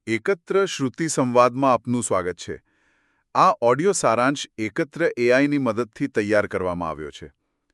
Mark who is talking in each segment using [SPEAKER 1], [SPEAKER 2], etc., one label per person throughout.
[SPEAKER 1] એકત્ર શ્રુતિ સંવાદમાં આપનું સ્વાગત છે. આ ઓડિયો સારાંશ એકત્ર એઆઈની મદદથી તૈયાર કરવામાં આવ્યો છે.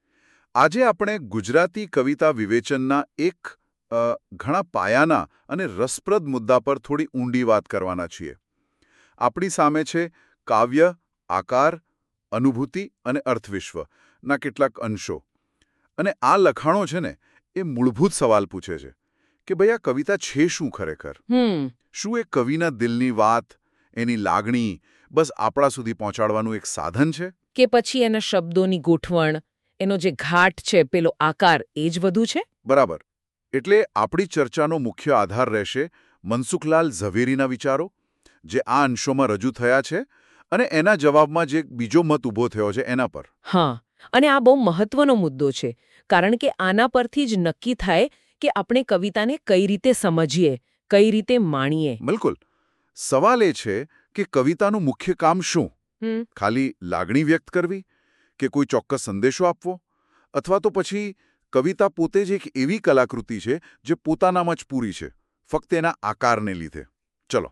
[SPEAKER 1] આજે આપણે ગુજરાતી કવિતા વિવેચનના એક ઘણા પાયાના અને રસપ્રદ મુદ્દા પર થોડી ઊંડી વાત કરવાના છીએ. આપણી સામે છે કાવ્ય, આકાર, અનુભૂતિ અને અર્થવિશ્વના કેટલાક અંશો. અને આ લખાણો છે ને એ મૂળભૂત સવાલ પૂછે છે કે ભાઈ આ કવિતા છે શું ખરેખર? શું એ કવિના દિલની વાત, એની લાગણી બસ આપણા સુધી પહોંચાડવાનું એક સાધન છે?
[SPEAKER 2] કે પછી એના શબ્દોની ગોઠવણ, એનો જે ઘાટ છે, પેલો આકાર, એ જ બધું છે?
[SPEAKER 1] બરાબર. એટલે આપણી ચર્ચાનો મુખ્ય આધાર રહેશે મનસુખલાલ ઝવેરીના વિચારો, જે આ અંશોમાં રજૂ થયા છે, અને એના જવાબમાં જે બીજો મત ઊભો થયો છે એના પર.
[SPEAKER 2] હા, અને આ બહુ મહત્વનો મુદ્દો છે, કારણ કે આના પરથી જ નક્કી થાય કે આપણે કવિતાને કઈ રીતે સમજીએ, કઈ રીતે માણીએ.
[SPEAKER 1] બિલકુલ. સવાલ એ છે કે કવિતાનું મુખ્ય કામ શું? ખાલી લાગણી વ્યક્ત કરવી, કે કોઈ ચોક્કસ સંદેશો આપવો, અથવા તો પછી કવિતા પોતે જ એક એવી કલાકૃતિ છે જે પોતાનામાં જ પૂરી છે, ફક્ત એના આકારને લીધે? ચલો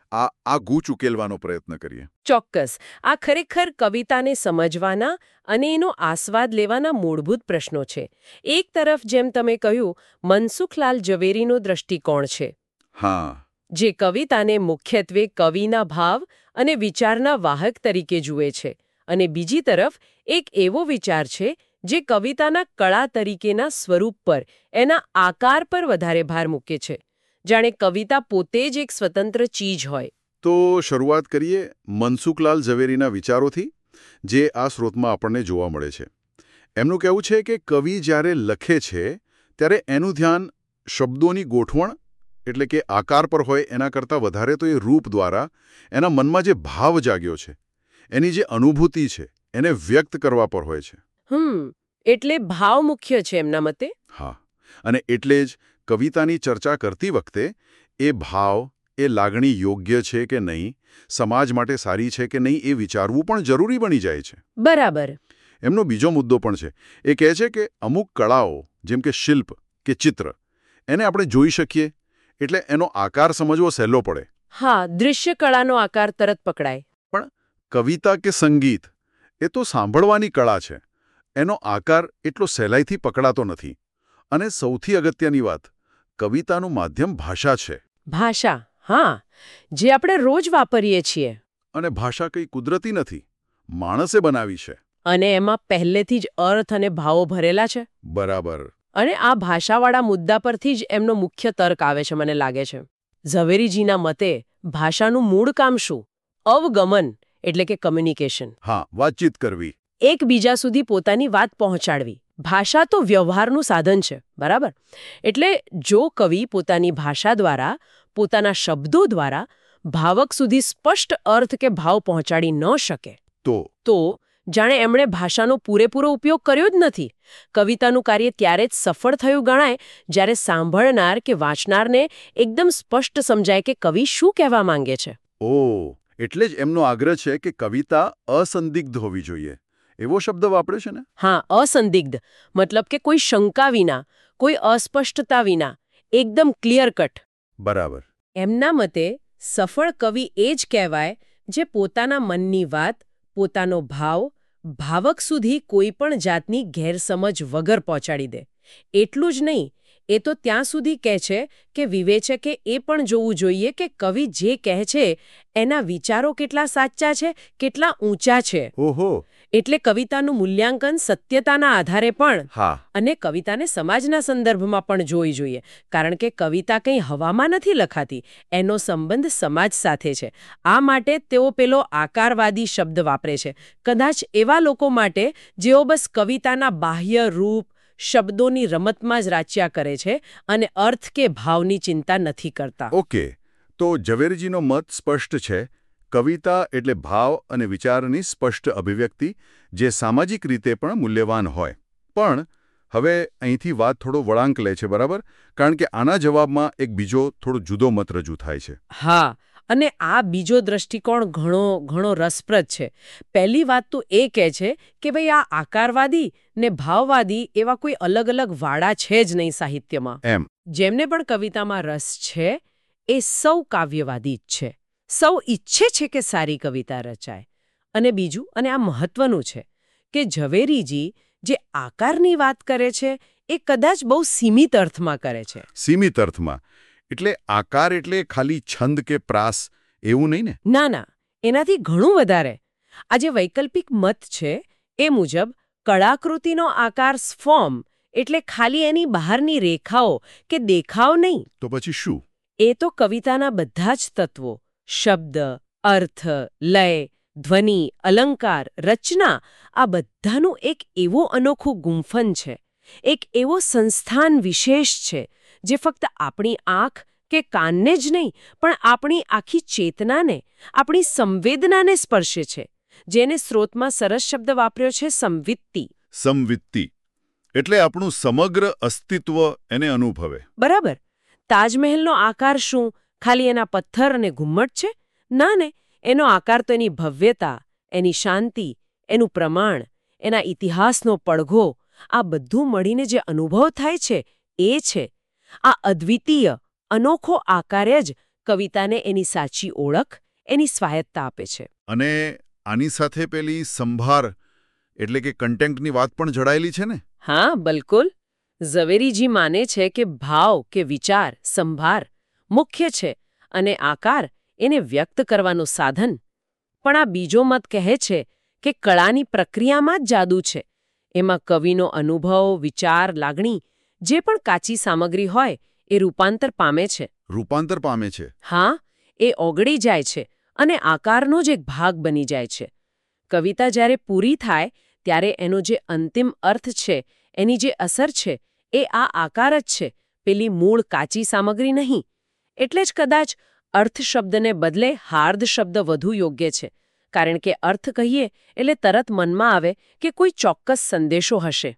[SPEAKER 1] આ ગૂંચ ઉકેલવાનો પ્રયત્ન કરીએ.
[SPEAKER 2] ચોક્કસ. આ ખરેખર કવિતાને સમજવાના અને એનો આસ્વાદ લેવાના મૂળભૂત પ્રશ્નો છે. એક તરફ, જેમ તમે કહ્યું, મનસુખલાલ ઝવેરીનો દૃષ્ટિકોણ છે.
[SPEAKER 1] હા.
[SPEAKER 2] જે કવિતાને મુખ્યત્વે કવિના ભાવ અને વિચારના વાહક તરીકે જુએ છે. અને બીજી તરફ એક એવો વિચાર છે જે કવિતાના કળા તરીકેના સ્વરૂપ પર, એના આકાર પર વધારે ભાર મૂકે છે. જાણે કવિતા પોતે જ એક સ્વતંત્ર ચીજ હોય.
[SPEAKER 1] તો શરૂઆત કરીએ મનસુખલાલ ઝવેરીના વિચારોથી, જે આ સ્ત્રોતમાં આપણને જોવા મળે છે. એમનું કહેવું છે કે કવિ જ્યારે લખે છે ત્યારે એનું ધ્યાન શબ્દોની ગોઠવણ, એટલે કે આકાર પર હોય એના કરતાં વધારે તો એ રૂપ દ્વારા એના મનમાં જે ભાવ જાગ્યો છે, એની જે અનુભૂતિ છે, એને વ્યક્ત કરવા પર હોય છે.
[SPEAKER 2] એટલે ભાવ મુખ્ય છે એમના મતે?
[SPEAKER 1] હા, અને એટલે જ કવિતાની ચર્ચા કરતી વખતે એ ભાવ, એ લાગણી યોગ્ય છે કે નહીં, સમાજ માટે સારી છે કે નહીં, એ વિચારવું પણ જરૂરી બની જાય છે.
[SPEAKER 2] બરાબર.
[SPEAKER 1] એમનો બીજો મુદ્દો પણ છે. એ કહે છે કે અમુક કળાઓ, જેમ કે શિલ્પ કે ચિત્ર, એને આપણે જોઈ શકીએ એટલે એનો આકાર સમજવો સહેલો પડે.
[SPEAKER 2] હા, દૃશ્ય કળાનો આકાર તરત પકડાય.
[SPEAKER 1] પણ કવિતા કે સંગીત એ તો સાંભળવાની કળા છે. એનો આકાર એટલો સહેલાઈથી પકડાતો નથી. અને સૌથી અગત્યની વાત, કવિતાનું માધ્યમ ભાષા છે.
[SPEAKER 2] ભાષા, હા, જે આપણે રોજ વાપરીએ છીએ.
[SPEAKER 1] અને ભાષા કંઈ કુદરતી નથી, માણસે બનાવી છે.
[SPEAKER 2] અને એમાં પહેલેથી જ અર્થ અને ભાવો ભરેલા છે.
[SPEAKER 1] બરાબર.
[SPEAKER 2] અને આ ભાષાવાળા મુદ્દા પરથી જ એમનો મુખ્ય તર્ક આવે છે, મને લાગે છે. ઝવેરીજીના મતે ભાષાનું મૂળ કામ શું? અવગમન, એટલે કે કમ્યુનિકેશન.
[SPEAKER 1] હા, વાતચીત કરવી.
[SPEAKER 2] એકબીજા સુધી પોતાની વાત પહોંચાડવી. ભાષા તો વ્યવહારનું સાધન છે, બરાબર? એટલે જો કવિ પોતાની ભાષા દ્વારા, પોતાના શબ્દો દ્વારા ભાવક સુધી સ્પષ્ટ અર્થ કે ભાવ પહોંચાડી ન શકે તો જાણે એમણે ભાષાનો પૂરેપૂરો ઉપયોગ કર્યો જ નથી. કવિતાનું કાર્ય ત્યારે જ સફળ થયું ગણાય જ્યારે સાંભળનાર કે વાંચનારને એકદમ સ્પષ્ટ સમજાય કે કવિ શું કહેવા માંગે છે.
[SPEAKER 1] ઓહ, એટલે જ એમનો આગ્રહ છે કે કવિતા અસંદિગ્ધ હોવી જોઈએ. એવો શબ્દ વાપર્યો છે ને?
[SPEAKER 2] હા, અસંદિગ્ધ, મતલબ કે કોઈ શંકા વિના, કોઈ અસ્પષ્ટતા વિના, એકદમ ક્લિયર કટ.
[SPEAKER 1] બરાબર.
[SPEAKER 2] એમના મતે સફળ કવિ એ જ કહેવાય જે પોતાના મનની વાત, પોતાનો ભાવ ભાવક સુધી કોઈ પણ જાતની ગેરસમજ વગર પહોંચાડી દે. એટલું જ નહીં, એ તો ત્યાં સુધી કહે છે કે વિવેચકે એ પણ જોવું જોઈએ કે કવિ જે કહે છે એના વિચારો કેટલા સાચા છે, કેટલા ઊંચા છે.
[SPEAKER 1] ઓહો.
[SPEAKER 2] એટલે કવિતાનું મૂલ્યાંકન સત્યતાના આધારે પણ,
[SPEAKER 1] હા,
[SPEAKER 2] અને કવિતાને સમાજના સંદર્ભમાં પણ જોવી જોઈએ. કારણ કે કવિતા કંઈ હવામાં નથી લખાતી, એનો સંબંધ સમાજ સાથે છે. આ માટે તેઓ પેલો આકારવાદી શબ્દ વાપરે છે, કદાચ એવા લોકો માટે જેઓ બસ કવિતાના બાહ્ય રૂપ, શબ્દોની રમતમાં જ રાચ્યા કરે છે અને અર્થ કે ભાવની ચિંતા નથી કરતા.
[SPEAKER 1] ઓકે, તો ઝવેરીજીનો મત સ્પષ્ટ છે. કવિતા એટલે ભાવ અને વિચારની સ્પષ્ટ અભિવ્યક્તિ, જે સામાજિક રીતે પણ મૂલ્યવાન હોય. પણ હવે અહીંથી વાત થોડો વળાંક લે છે, બરાબર? કારણ કે આના જવાબમાં એક બીજો થોડો જુદો મત રજૂ થાય છે.
[SPEAKER 2] હા, અને આ બીજો દૃષ્ટિકોણ ઘણો રસપ્રદ છે. પહેલી વાત તો એ કહે છે કે ભાઈ આ આકારવાદી ને ભાવવાદી એવા કોઈ અલગ અલગ વાડા છે જ નહીં સાહિત્યમાં.
[SPEAKER 1] એમ.
[SPEAKER 2] જેમને પણ કવિતામાં રસ છે એ સૌ કાવ્યવાદી જ છે. સૌ ઈચ્છે છે કે સારી કવિતા રચાય. અને બીજું, અને આ મહત્વનું છે, કે ઝવેરીજી જે આકારની વાત કરે છે એ કદાચ બહુ સીમિત અર્થમાં કરે છે.
[SPEAKER 1] સીમિત અર્થમાં એટલે આકાર એટલે ખાલી છંદ કે પ્રાસ એવું નહીં ને?
[SPEAKER 2] ના ના, એનાથી ઘણું વધારે. આ જે વૈકલ્પિક મત છે એ મુજબ કળાકૃતિનો આકાર ફોર્મ એટલે ખાલી એની બહારની રેખાઓ કે દેખાવ નહીં.
[SPEAKER 1] તો પછી શું?
[SPEAKER 2] એ તો કવિતાના બધા જ તત્વો, શબ્દ, અર્થ, લય, ધ્વનિ, અલંકાર, રચના, આ બધાનું એક એવો અનોખો ગુંફન છે, એક એવો સંસ્થાન વિશેષ છે જે ફક્ત આપણી આંખ કે કાનને જ નહીં પણ આપણી આખી ચેતનાને, આપણી સંવેદનાને સ્પર્શે છે, જેને સ્ત્રોતમાં સરસ શબ્દ વાપર્યો છે, સંવિત્તિ.
[SPEAKER 1] સંવિત્તિ એટલે આપણું સમગ્ર અસ્તિત્વ એને અનુભવે.
[SPEAKER 2] બરાબર. તાજમહેલનો આકાર શું ખાલી એના પથ્થર અને ઘુમ્મટ છે? ના ને, એનો આકાર તો એની ભવ્યતા, એની શાંતિ, એનું પ્રમાણ, એના ઇતિહાસનો પડઘો, આ બધું મળીને જે અનુભવ થાય છે એ છે. આ અદ્વિતીય, અનોખો આકાર જ કવિતાને એની સાચી ઓળખ, એની સ્વાયત્તા આપે છે.
[SPEAKER 1] અને આની સાથે પેલી સંભાર એટલે કે કન્ટેન્ટની વાત પણ જડાયેલી છે ને?
[SPEAKER 2] હા, બિલકુલ. ઝવેરીજી માને છે કે ભાવ કે વિચાર, સંભાર મુખ્ય છે અને આકાર એને વ્યક્ત કરવાનું સાધન. પણ આ બીજો મત કહે છે કે કળાની પ્રક્રિયામાં જ જાદુ છે. એમાં કવિનો અનુભવ, વિચાર, લાગણી જે પણ કાચી સામગ્રી હોય એ રૂપાંતર પામે છે.
[SPEAKER 1] રૂપાંતર પામે છે?
[SPEAKER 2] હા, એ ઓગળી જાય છે અને આકારનો જ એક ભાગ બની જાય છે. કવિતા જ્યારે પૂરી થાય ત્યારે એનો જે અંતિમ અર્થ છે, એની જે અસર છે, એ આ આકાર જ છે, પેલી મૂળ કાચી સામગ્રી નહીં. એટલે જ કદાચ અર્થ શબ્દને બદલે હાર્દ શબ્દ વધુ યોગ્ય છે, કારણ કે અર્થ કહીએ એટલે તરત મનમાં આવે કે કોઈ ચોક્કસ સંદેશો હશે.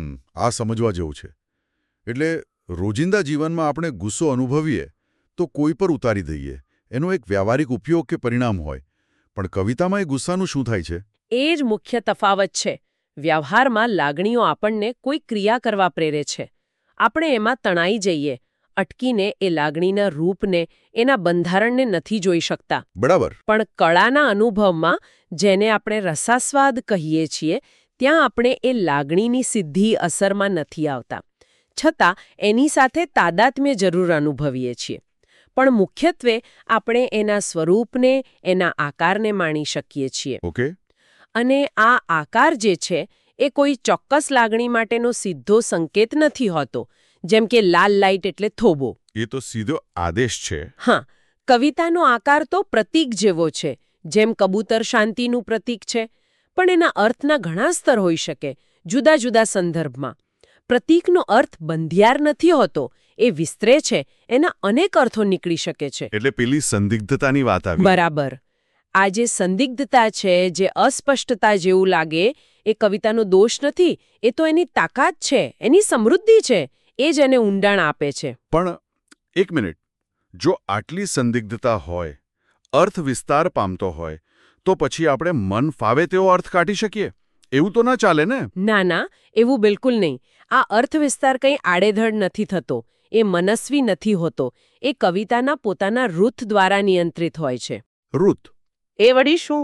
[SPEAKER 1] આ સમજવા જેવું છે. એટલે રોજિંદા જીવનમાં આપણે ગુસ્સો અનુભવીએ તો કોઈ પર ઉતારી દઈએ, એનો એક વ્યાવહારિક ઉપયોગ કે પરિણામ હોય. પણ કવિતામાં એ ગુસ્સાનું શું થાય છે?
[SPEAKER 2] એ જ મુખ્ય તફાવત છે. વ્યવહારમાં લાગણીઓ આપણને કોઈ ક્રિયા કરવા પ્રેરે છે. આપણે એમાં તણાઈ જઈએ, અટકીને એ લાગણીના રૂપને, એના બંધારણને નથી જોઈ શકતા.
[SPEAKER 1] બરાબર.
[SPEAKER 2] પણ કળાના અનુભવમાં, જેને આપણે રસાસ્વાદ કહીએ છીએ, ત્યાં આપણે એ લાગણીની સીધી અસરમાં નથી આવતા. છતાં એની સાથે તાદાત્મ્ય જરૂર અનુભવીએ છીએ. પણ મુખ્યત્વે આપણે એના સ્વરૂપને, એના આકારને માણી શકીએ છીએ.
[SPEAKER 1] ઓકે.
[SPEAKER 2] અને આ આકાર જે છે એ કોઈ ચોક્કસ લાગણી માટેનો સીધો સંકેત નથી હોતો, જેમ કે લાલ લાઇટ એટલે થોભો.
[SPEAKER 1] એ તો સીધો આદેશ છે.
[SPEAKER 2] હા, કવિતાનો આકાર તો પ્રતીક જેવો છે, જેમ કબૂતર શાંતિનું પ્રતીક છે. પણ એના અર્થના ઘણા સ્તર હોઈ શકે, જુદા જુદા સંદર્ભમાં. પ્રતીકનો અર્થ બંધિયાર નથી હોતો, એ વિસ્તરે છે, એના અનેક અર્થો નીકળી શકે છે.
[SPEAKER 1] એટલે પેલી સંદિગ્ધતાની વાત આવી.
[SPEAKER 2] બરાબર. આ જે સંદિગ્ધતા છે, જે અસ્પષ્ટતા જેવું લાગે, એ કવિતાનો દોષ નથી, એ તો એની તાકાત છે, એની સમૃદ્ધિ છે. એ જ એને ઊંડાણ આપે છે.
[SPEAKER 1] પણ એક મિનિટ, જો આટલી સંદિગ્ધતા હોય, અર્થ વિસ્તાર પામતો હોય, તો પછી આપણે મન ફાવે તેવો અર્થ કાઢી શકીએ? એવું તો ના ચાલે ને?
[SPEAKER 2] ના ના, એવું બિલકુલ નહીં. આ અર્થ વિસ્તાર કંઈ આડેધડ નથી થતો, એ મનસ્વી નથી હોતો. એ કવિતાના પોતાના રૂથ દ્વારા નિયંત્રિત હોય છે.
[SPEAKER 1] રૂથ?
[SPEAKER 2] એ વળી શું?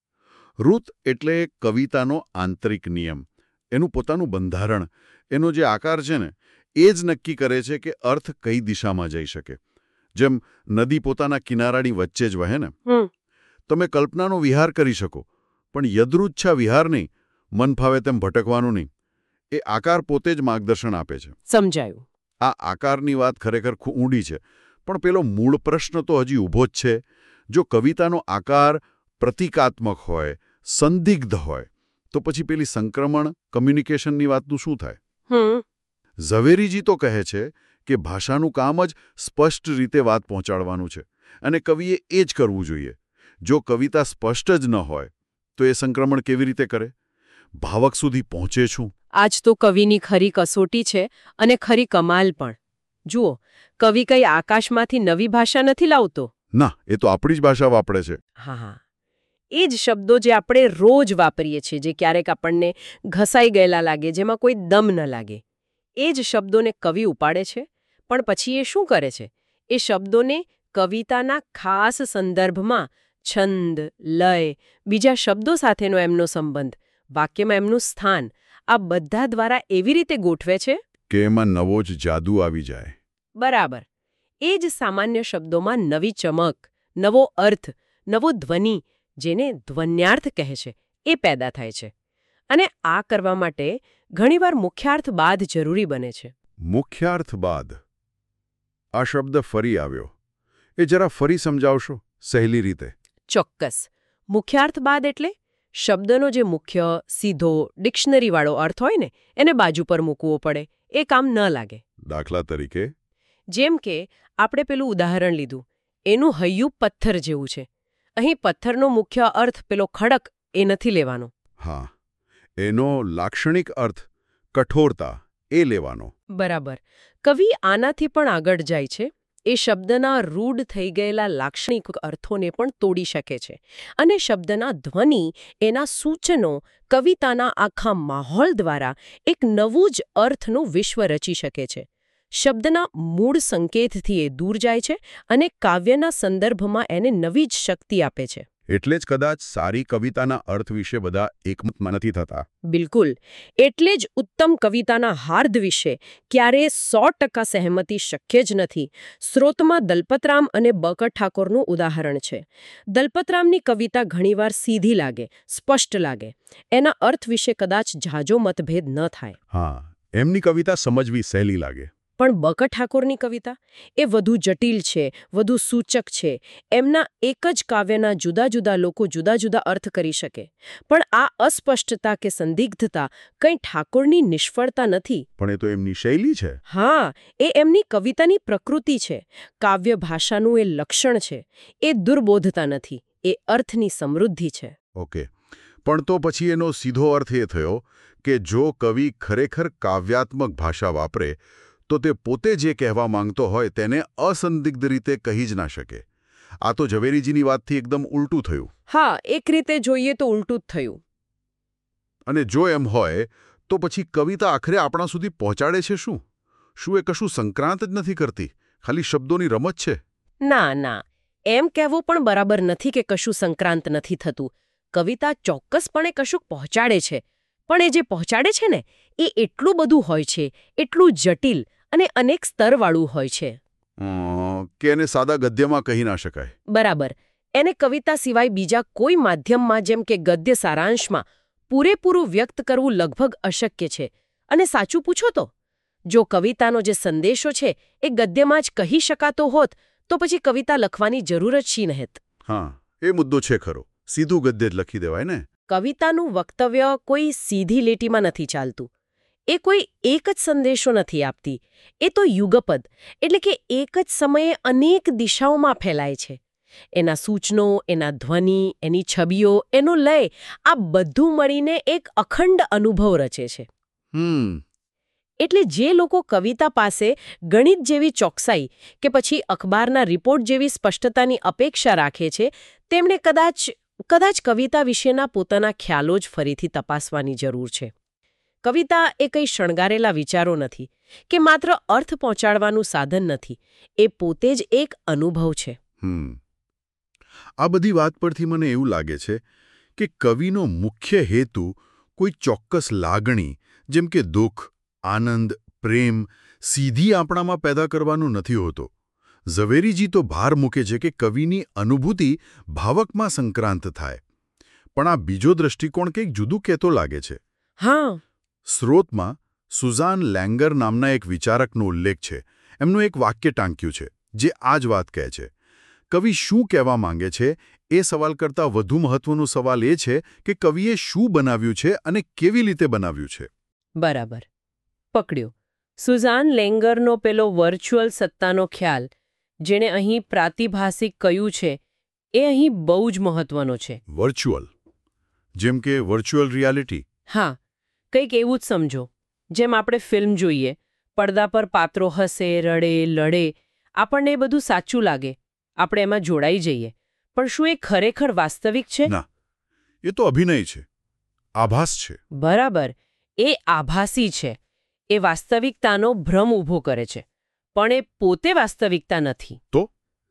[SPEAKER 1] રૂથ એટલે કવિતાનો આંતરિક નિયમ, એનું પોતાનું બંધારણ, એનો જે આકાર છે ને, એ જ નક્કી કરે છે કે અર્થ કઈ દિશામાં જઈ શકે. જેમ નદી પોતાના કિનારાની વચ્ચે જ વહે ને. તમે કલ્પનાનો વિહાર કરી શકો, પણ યદૃચ્છા વિહાર નહીં, મન ફાવે તેમ ભટકવાનું નહીં. એ આકાર પોતે જ માર્ગદર્શન આપે છે.
[SPEAKER 2] સમજાયું.
[SPEAKER 1] આ આકારની વાત ખરેખર ખૂબ ઊંડી છે, પણ પેલો મૂળ પ્રશ્ન તો હજી ઊભો જ છે. જો કવિતાનો આકાર પ્રતિકાત્મક હોય, સંદિગ્ધ હોય, તો પછી પેલી સંક્રમણ, કમ્યુનિકેશનની વાતનું શું થાય? ઝવેરીજી તો કહે છે કે ભાષાનું કામ જ સ્પષ્ટ રીતે વાત પહોંચાડવાનું છે, અને કવિએ એ જ કરવું જોઈએ. જો કવિતા સ્પષ્ટ જ ન હોય, તો એ સંક્રમણ કેવી રીતે કરે? ભાવક સુધી પહોંચે શું?
[SPEAKER 2] આજ તો કવિની ખરી કસોટી છે, અને ખરી કમાલ પણ. જુઓ, કવિ કઈ આકાશમાંથી નવી ભાષા નથી લાવતો.
[SPEAKER 1] ના, એ તો આપણી જ ભાષા વાપરે છે.
[SPEAKER 2] હા હા, એ જ શબ્દો જે આપણે રોજ વાપરીએ છીએ, જે ક્યારેક આપણને ઘસાઈ ગયેલા લાગે, જેમાં કોઈ દમ ન લાગે, એ જ શબ્દોને કવિ ઉપાડે છે. પણ પછી એ શું કરે છે? એ શબ્દોને કવિતાના ખાસ સંદર્ભમાં છંદ, લય, બીજા શબ્દો સાથેનો એમનો સંબંધ, વાક્યમાં એમનું સ્થાન, આ બધા દ્વારા એવી રીતે ગોઠવે છે
[SPEAKER 1] કે એમાં નવો જ જાદુ આવી જાય.
[SPEAKER 2] બરાબર. એ જ સામાન્ય શબ્દોમાં નવી ચમક, નવો અર્થ, નવો ધ્વનિ, જેને ધ્વન્યાર્થ કહે છે, એ પેદા થાય છે. અને આ કરવા માટે ઘણીવાર મુખ્યાર્થ બાદ જરૂરી બને છે.
[SPEAKER 1] મુખ્યાર્થ બાદ આ શબ્દ ફરી આવ્યો. એ જરા ફરી સમજાવશો સહેલી રીતે.
[SPEAKER 2] ચોક્કસ. મુખ્યાર્થ બાદ એટલે શબ્દનો જે મુખ્ય, સીધો, ડિક્શનરીવાળો અર્થ હોય ને એને બાજુ પર મૂકવો પડે. એ કામ ન લાગે.
[SPEAKER 1] દાખલા તરીકે
[SPEAKER 2] જેમ કે આપણે પેલું ઉદાહરણ લીધું, એનું હૈયું પથ્થર જેવું છે. અહીં પથ્થરનો મુખ્ય અર્થ પેલો ખડક એ નથી લેવાનો.
[SPEAKER 1] હા, એનો લાક્ષણિક અર્થ કઠોરતા એ લેવાનો.
[SPEAKER 2] બરાબર. કવિ આનાથી પણ આગળ જાય છે. એ શબ્દના રૂઢ થઈ ગયેલા લાક્ષણિક અર્થોને પણ તોડી શકે છે અને શબ્દના ધ્વનિ, એના સૂચનો, કવિતાના આખા માહોલ દ્વારા એક નવું જ અર્થનું વિશ્વ રચી શકે છે. શબ્દના મૂળ સંકેતથી એ દૂર જાય છે અને કાવ્યના સંદર્ભમાં એને નવી જ શક્તિ આપે છે.
[SPEAKER 1] એટલે જ કદાચ સારી કવિતાના અર્થ વિશે બધા એકમત નથી થતા.
[SPEAKER 2] બિલકુલ. એટલે જ ઉત્તમ કવિતાના હાર્દ વિશે ક્યારેય 100% સહેમતી શક્ય જ નથી. સ્રોતમાં દલપતરામ અને બકર ઠાકોરનું ઉદાહરણ છે. દલપતરામની કવિતા ઘણીવાર સીધી લાગે, સ્પષ્ટ લાગે. એના અર્થ વિશે કદાચ ઝાઝો મતભેદ ન થાય.
[SPEAKER 1] હા, એમની કવિતા સમજવી સહેલી લાગે.
[SPEAKER 2] પણ બકર ઠાકોરની કવિતા એ વધુ જટિલ છે, વધુ સૂચક છે. એમના એક જ કાવ્યના જુદા જુદા લોકો જુદા જુદા અર્થ કરી શકે. પણ આ અસ્પષ્ટતા કે સંદિગ્ધતા કંઈ ઠાકોરની નિષ્ફળતા નથી.
[SPEAKER 1] પણ એ તો એમની શૈલી છે.
[SPEAKER 2] હા, એ એમની કવિતાની પ્રકૃતિ છે. કાવ્ય ભાષાનું એ લક્ષણ છે. એ દુર્બોધતા નથી, એ અર્થની સમૃદ્ધિ છે.
[SPEAKER 1] ઓકે, પણ તો પછી એનો સીધો અર્થ એ થયો કે જો કવિ ખરેખર કાવ્યાત્મક ભાષા વાપરે તો તે પોતે જે કહેવા માંગતો હોય તેને અસંદિગ્ધ રીતે કહી જ ના શકે. આ તો ઝવેરીજીની વાતથી એકદમ ઉલટું થયું.
[SPEAKER 2] હા, એક રીતે જોઈએ તો ઉલટું જ થયું.
[SPEAKER 1] અને જો એમ હોય તો પછી કવિતા આખરે આપણા સુધી પહોંચાડે છે શું? શું એ કશું સંક્રાંત જ નથી કરતી, ખાલી શબ્દોની રમત છે?
[SPEAKER 2] ના ના, એમ કહેવું પણ બરાબર નથી કે કશું સંક્રાંત નથી થતું. કવિતા ચોક્કસપણે કશુંક પહોંચાડે છે. પણ એ જે પહોંચાડે છે ને એ એટલું બધું હોય છે, એટલું જટિલ અને અનેક સ્તરવાળું હોય છે
[SPEAKER 1] કે એને સાદા ગદ્યમાં કહી ના શકાય.
[SPEAKER 2] બરાબર. એને કવિતા સિવાય બીજા કોઈ માધ્યમમાં જેમ કે ગદ્ય સારાંશમાં પૂરેપૂરું વ્યક્ત કરવું લગભગ અશક્ય છે. અને સાચું પૂછો જો કવિતાનો જે સંદેશો છે એ ગદ્યમાં જ કહી શકાતો હોત તો પછી કવિતા લખવાની જરૂર જ શી નહેત.
[SPEAKER 1] હા, એ મુદ્દો છે ખરો. સીધું ગદ્ય જ લખી દેવાય ને.
[SPEAKER 2] કવિતાનું વક્તવ્ય કોઈ સીધી લીટીમાં નથી ચાલતું. એ કોઈ એક જ સંદેશો નથી આપતી. એ તો યુગપદ, એટલે કે એક જ સમયે અનેક દિશાઓમાં ફેલાય છે. એના સૂચનો, એના ધ્વનિ, એની છબીઓ, એનો લય, આ બધું મળીને એક અખંડ અનુભવ રચે છે. એટલે જે લોકો કવિતા પાસે ગણિત જેવી ચોકસાઈ કે પછી અખબારના રિપોર્ટ જેવી સ્પષ્ટતાની અપેક્ષા રાખે છે તેમણે કદાચ કવિતા વિશેના પોતાના ખ્યાલો જ ફરીથી તપાસવાની જરૂર છે. કવિતા એ કંઈ શણગારેલા વિચારો નથી કે માત્ર અર્થ પહોંચાડવાનું સાધન નથી. એ પોતે જ એક અનુભવ છે.
[SPEAKER 1] આ બધી વાત પરથી મને એવું લાગે છે કે કવિનો મુખ્ય હેતુ કોઈ ચોક્કસ લાગણી જેમ કે દુઃખ, આનંદ, પ્રેમ સીધી આપણામાં પેદા કરવાનું નથી હોતો. ઝવેરીજી તો ભાર મૂકે છે કે કવિની અનુભૂતિ ભાવકમાં સંક્રાંત થાય. પણ આ બીજો દ્રષ્ટિકોણ કંઈક જુદું કહેતો લાગે છે.
[SPEAKER 2] હા.
[SPEAKER 1] સ્રોતમાં સુઝાન લેંગર નામના એક વિચારકનો ઉલ્લેખ છે. એમનું એક વાક્ય ટાંક્યું છે જે આ જ વાત કહે છે. કવિ શું કહેવા માંગે છે એ સવાલ કરતાં વધુ મહત્વનો સવાલ એ છે કે કવિએ શું બનાવ્યું છે અને કેવી રીતે બનાવ્યું છે.
[SPEAKER 2] બરાબર. પકડ્યો. સુઝાન લેંગરનો પેલો વર્ચ્યુઅલ સત્તાનો ખ્યાલ જેણે અહીં પ્રાતિભાષિક કહ્યું છે એ અહીં બહુ જ મહત્વનો છે.
[SPEAKER 1] વર્ચ્યુઅલ જેમ કે વર્ચ્યુઅલ રિયાલિટી.
[SPEAKER 2] હા, કંઈક એવું જ સમજો. જેમ આપણે ફિલ્મ જોઈએ, પડદા પર પાત્રો હસે, રડે, લડે, આપણને એ બધું સાચું લાગે, આપણે એમાં જોડાઈ જઈએ. પણ શું એ ખરેખર વાસ્તવિક છે?
[SPEAKER 1] ના, એ તો અભિનય છે, આભાસ છે.
[SPEAKER 2] બરાબર. એ આભાસી છે. એ વાસ્તવિકતાનો ભ્રમ ઊભો કરે છે. પણ એ પોતે વાસ્તવિકતા નથી.
[SPEAKER 1] તો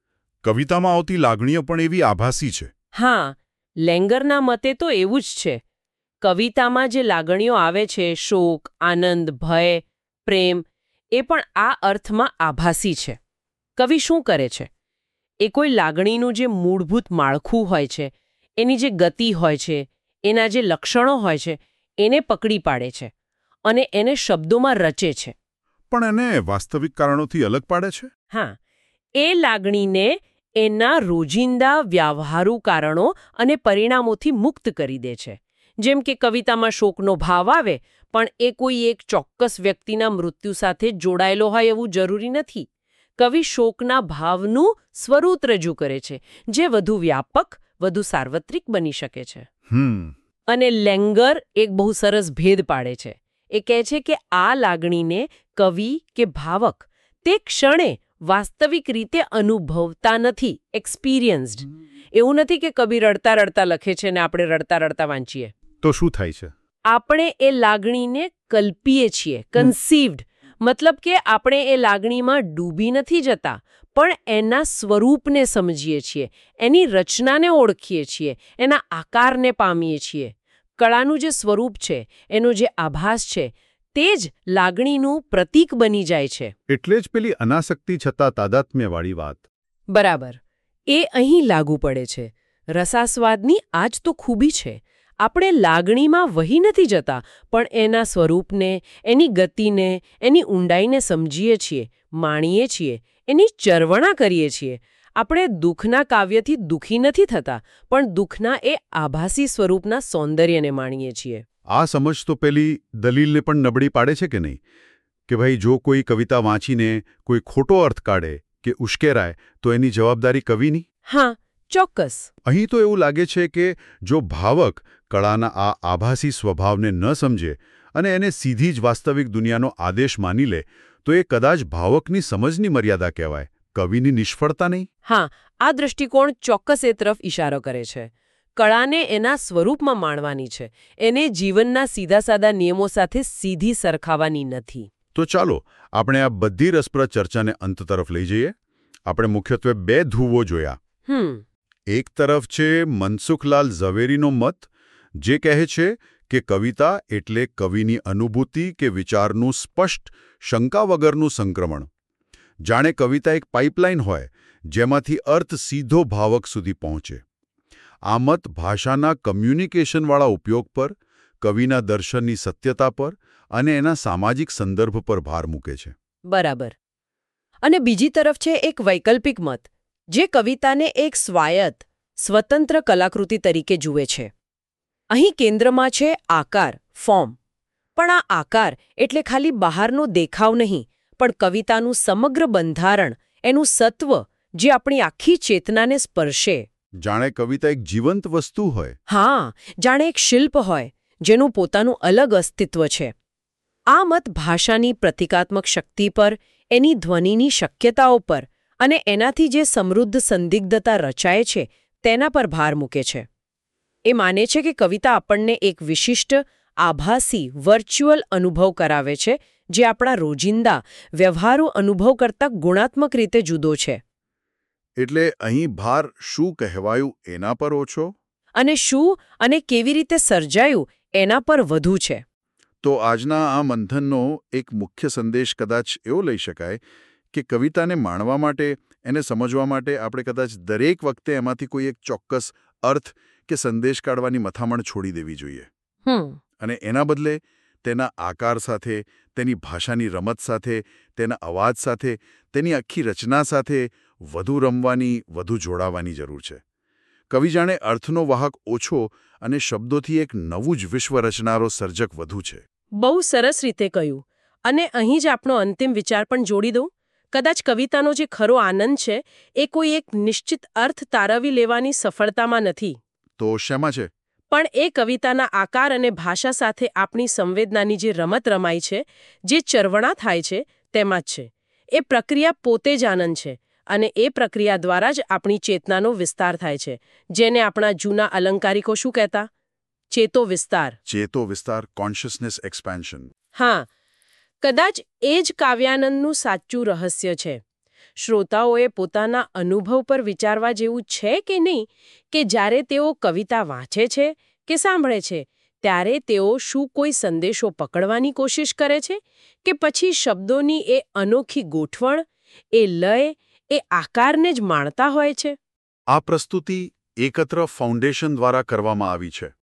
[SPEAKER 1] કવિતામાં આવતી લાગણીઓ પણ એવી આભાસી છે.
[SPEAKER 2] હા, લેંગરના મતે તો એવું જ છે. કવિતામાં જે લાગણીઓ આવે છે, શોક, આનંદ, ભય, પ્રેમ, એ પણ આ અર્થમાં આભાસી છે. કવિ શું કરે છે? એ કોઈ લાગણીનું જે મૂળભૂત માળખું હોય છે, એની જે ગતિ હોય છે, એના જે લક્ષણો હોય છે, એને પકડી પાડે છે અને એને શબ્દોમાં રચે છે.
[SPEAKER 1] પણ એને વાસ્તવિક કારણોથી અલગ પાડે છે.
[SPEAKER 2] હા, એ લાગણીને એના રોજિંદા વ્યવહારુ કારણો અને પરિણામોથી મુક્ત કરી દે છે. જેમ કે કવિતામાં શોકનો ભાવ આવે, પણ એ કોઈ એક ચોક્કસ વ્યક્તિના મૃત્યુ સાથે જોડાયેલો હોય એવું જરૂરી નથી. કવિ શોકના ભાવનું સ્વરૂપ રજૂ કરે છે, જે વધુ વ્યાપક, વધુ સાર્વત્રિક બની શકે છે. અને લેંગર એક બહુ સરસ ભેદ પાડે છે. એ કહે છે કે આ લાગણીને કવિ કે ભાવક તે ક્ષણે વાસ્તવિક રીતે અનુભવતા નથી, એક્સપિરિયન્સ્ડ. એવું નથી કે કવિ રડતા રડતા લખે છે ને આપણે રડતા રડતા વાંચીએ.
[SPEAKER 1] તો શું થાય છે?
[SPEAKER 2] આપણે એ લાગણીને કલ્પીએ છીએ, કન્સીવ્ડ. મતલબ કે આપણે એ લાગણીમાં ડૂબી નથી જતા, પણ એના સ્વરૂપને સમજીએ છીએ, એની રચનાને ઓળખીએ છીએ, એના આકારને પામીએ છીએ. કળાનું જે સ્વરૂપ છે, એનો જે આભાસ છે, તે જ લાગણીનું પ્રતીક બની જાય છે.
[SPEAKER 1] એટલે જ પેલી અનાસક્તિ છતાં તાદાત્મ્યવાળી વાત.
[SPEAKER 2] બરાબર. એ અહીં લાગુ પડે છે. રસાસ્વાદની આ જ તો ખૂબી છે. આપણે લાગણીમાં વહી નથી જતા, પણ એના સ્વરૂપને, એની ગતિને, એની ઊંડાઈને સમજીએ છીએ, માણીએ છીએ, એની ચરવણા કરીએ છીએ. આપણે દુઃખના કાવ્યથી દુઃખી નથી થતા, પણ દુઃખના એ આભાસી સ્વરૂપના સૌંદર્યને માણીએ છીએ.
[SPEAKER 1] આ સમજ તો પેલી દલીલને પણ નબળી પાડે છે કે નહીં? કે ભાઈ, જો કોઈ કવિતા વાંચીને કોઈ ખોટો અર્થ કાઢે કે ઉશ્કેરાય તો એની જવાબદારી કવિની?
[SPEAKER 2] હા, ચોક્કસ.
[SPEAKER 1] અહીં તો એવું લાગે છે કે જો ભાવક કળાના આ આભાસી સ્વભાવને ન સમજે અને એને સીધી જ વાસ્તવિક દુનિયાનો આદેશ માની લે, તો એ કદાચ ભાવકની સમજની મર્યાદા કહેવાય, કવિની નિષ્ફળતા નહીં.
[SPEAKER 2] હા, આ દૃષ્ટિકોણ ચોક્કસ એ તરફ ઇશારો કરે છે. કળાને એના સ્વરૂપમાં માણવાની છે, એને જીવનના સીધા સાદા નિયમો સાથે સીધી સરખાવવાની નથી.
[SPEAKER 1] તો ચાલો આપણે આ બધી રસપ્રદ ચર્ચાને અંત તરફ લઈ જઈએ. આપણે મુખ્યત્વે બે ધ્રુવો જોયા. એક તરફ છે મનસુખલાલ ઝવેરીનો મત, જે કહે છે કે કવિતા એટલે કવિની અનુભૂતિ કે વિચારનું સ્પષ્ટ, શંકા વગરનું સંક્રમણ. જાણે કવિતા એક પાઇપલાઇન હોય, જેમાંથી અર્થ સીધો ભાવક સુધી પહોંચે. આ મત ભાષાના કમ્યુનિકેશનવાળા ઉપયોગ પર, કવિના દર્શનની સત્યતા પર અને એના સામાજિક સંદર્ભ પર ભાર મૂકે છે.
[SPEAKER 2] બરાબર. અને બીજી તરફ છે એક વૈકલ્પિક મત, જે કવિતાને એક સ્વાયત્ત, સ્વતંત્ર કલાકૃતિ તરીકે જુએ છે. અહીં કેન્દ્રમાં છે આકાર, ફોર્મ. પણ આ આકાર એટલે ખાલી બહારનો દેખાવ નહીં, પણ કવિતાનું સમગ્ર બંધારણ, એનું સત્વ, જે આપણી આખી ચેતનાને સ્પર્શે.
[SPEAKER 1] જાણે કવિતા એક જીવંત વસ્તુ હોય.
[SPEAKER 2] હા, જાણે એક શિલ્પ હોય, જેનું પોતાનું અલગ અસ્તિત્વ છે. આ મત ભાષાની પ્રતિકાત્મક શક્તિ પર, એની ધ્વનિની શક્યતાઓ પર અને એનાથી જે સમૃદ્ધ સંદિગ્ધતા રચાય છે, તેના પર ભાર મૂકે છે. એ માને છે કે કવિતા આપણને એક વિશિષ્ટ, આભાસી, વર્ચ્યુઅલ અનુભવ કરાવે છે, જે આપણા રોજિંદા, વ્યવહારુ અનુભવ કરતાં ગુણાત્મક રીતે જુદો છે.
[SPEAKER 1] એટલે અહીં ભાર શું કહેવાયું એના પર ઓછો,
[SPEAKER 2] અને શું અને કેવી રીતે સર્જાયું એના પર વધુ છે.
[SPEAKER 1] તો આજના આ મંથનનો એક મુખ્ય સંદેશ કદાચ એવો લઈ શકાય કે કવિતાને માણવા માટે, એને સમજવા માટે આપણે કદાચ દરેક વખતે એમાંથી કોઈ એક ચોક્કસ અર્થ કે સંદેશ કાઢવાની મથામણ છોડી દેવી જોઈએ. અને એના બદલે તેના આકાર સાથે, તેની ભાષાની રમત સાથે, તેના અવાજ સાથે, તેની આખી રચના સાથે વધુ રમવાની, વધુ જોડાવાની જરૂર છે. કવિ જાણે અર્થનો વાહક ઓછો અને શબ્દોથી એક નવું જ વિશ્વ રચનારો સર્જક વધુ છે.
[SPEAKER 2] બહુ સરસ રીતે કહ્યું. અને અહીં જ આપણો અંતિમ વિચાર પણ જોડી દઉં. કદાચ કવિતાનો જે ખરો આનંદ છે, એ કોઈ એક નિશ્ચિત અર્થ તારવી લેવાની સફળતામાં નથી.
[SPEAKER 1] તો શેમાં છે?
[SPEAKER 2] પણ એ કવિતાના આકાર અને ભાષા સાથે આપણી સંવેદનાની જે રમત રમાય છે, જે ચરવણા થાય છે, તેમાં જ છે. એ પ્રક્રિયા પોતે જ આનંદ છે. અને એ પ્રક્રિયા દ્વારા જ આપણી ચેતનાનો વિસ્તાર થાય છે, જેને આપણા જૂના અલંકારિકો શું કહેતા? ચેતો વિસ્તાર.
[SPEAKER 1] ચેતો વિસ્તાર, કોન્શિયસનેસ એક્સપેન્શન.
[SPEAKER 2] હા, કદાચ એ જ કાવ્યાનંદનું સાચું રહસ્ય છે. શ્રોતાઓએ પોતાના અનુભવ પર વિચારવા જેવું છે કે નહીં કે જ્યારે તેઓ કવિતા વાંચે છે કે સાંભળે છે ત્યારે તેઓ શું કોઈ સંદેશો પકડવાની કોશિશ કરે છે કે પછી શબ્દોની એ અનોખી ગોઠવણ, એ લય, એ આકારને જ માણતા હોય છે?
[SPEAKER 1] આ પ્રસ્તુતિ એકત્ર ફાઉન્ડેશન દ્વારા કરવામાં આવી છે.